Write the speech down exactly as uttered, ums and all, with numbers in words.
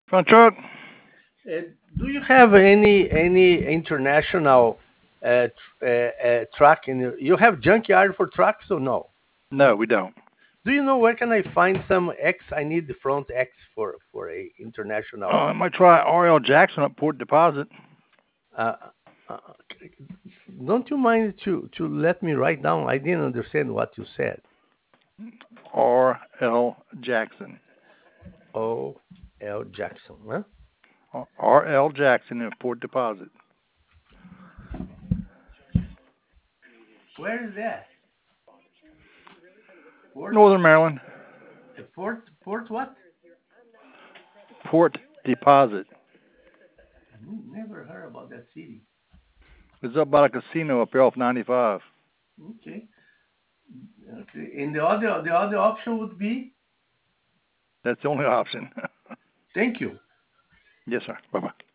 Front truck. Uh, do you have any any international uh, tr- uh, uh, truck in your, you have junkyard for trucks or no? No, we don't. Do you know where can I find some X? I need the front X for for a international. Uh, I might try R L Jackson up Port Deposit. Uh, uh, don't you mind to to let me write down? I didn't understand what you said. R L Jackson. O L Jackson, huh? R L Jackson at Port Deposit. Where is that? Port Northern Maryland. uh, Port Port what? Port Deposit. Never heard about that city. It's up by the casino up here off ninety-five. Okay. Okay. And the other the other option would be That's the only option. thank you. Yes, sir. Bye bye.